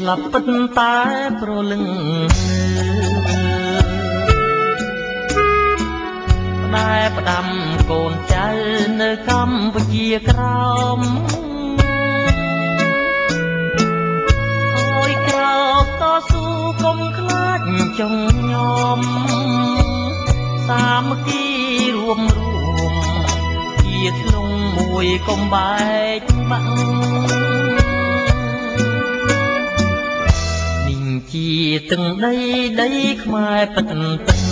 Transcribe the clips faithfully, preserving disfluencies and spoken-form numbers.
លាប់ពិតតែប្រលឹងតែផ្ដាំកូនចៅនៅកម្ពុជាក្រោមអើយក្រោកតស៊ូកុំខ្លាចចងញោមសាមគ្គីរួមរួមជាធ្លុងមួយកុំបែកបាក់នេះជាទឹកដីដីខ្មែរពិតពិត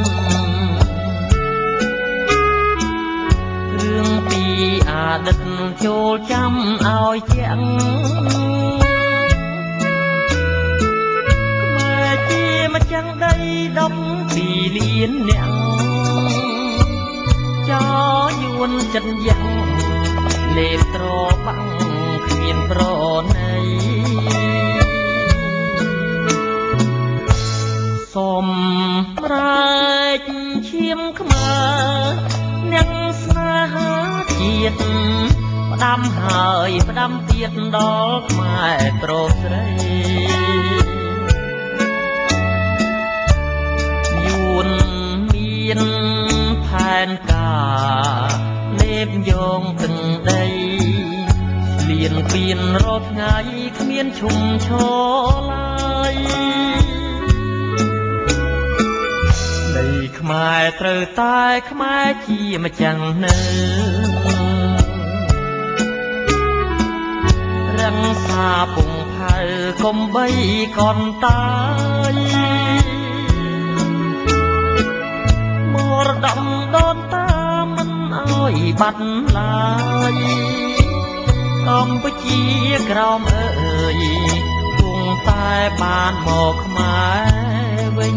រឿងពីអតីតចូលចាំឲ្យជាក់ខ្មែរជាម្ចាស់ដីដប់ពីលានអ្នកចោយួនចិត្តយ៉ាងលេបត្របាំងគ្មានប្រណីសូមរែកឈាមខ្មែរអ្នកស្នេហាជាតិផ្ដាំហើយផ្ដាំទៀតដល់ខ្មែរប្រុសស្រីយួនមានផែនការលេបយកទឹកដីលៀនពៀនរាល់ថ្ងៃគ្មានឈុំឈរឡើយដីខ្មែរត្រូវតែខ្មែរជាម្ចាំងនៅរក្សាពងផៅកុំបីកនតាយមរតកដូនតាមិនអើយបាត់ឡើយកម្ពុជាក្រោមអើយគង់តែបានមកខ្មែរវិញ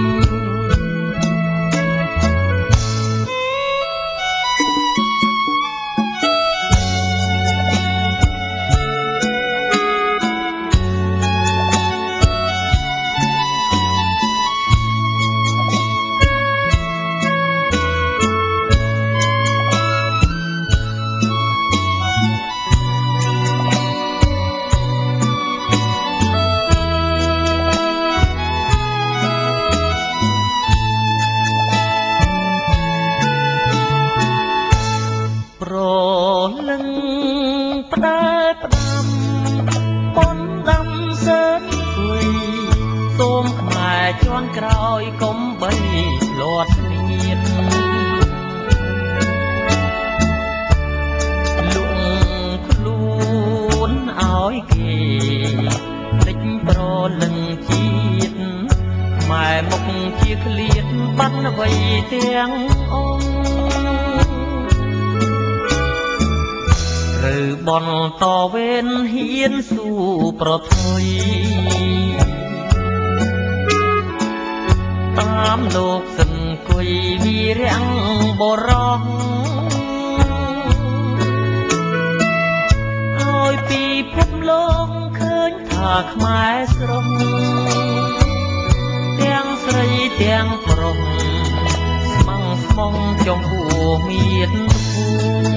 ប្រលឹងផ្ដែផ្ដាំបនដាំសើចគួយសូមខ្មែរជន់ក្រោយកុំបីលាត់ស្នៀតលងខ្លួនឲ្យគេភ្លេចប្រលឹងជាតិខ្មែរមុខជាឃ្លាតបាត់អ្វីទាំងអង្គឬបនតវេនហ៊ានស៊ូប្រថុយតាមលោកសិនគុយវីរាំងបរោះឲ្យពីភពលោកឃើញថាខ្មែរស្រុកទាំងស្រីទាំងប្រុសស្មងស្មងចំពោះមាតុភូមិ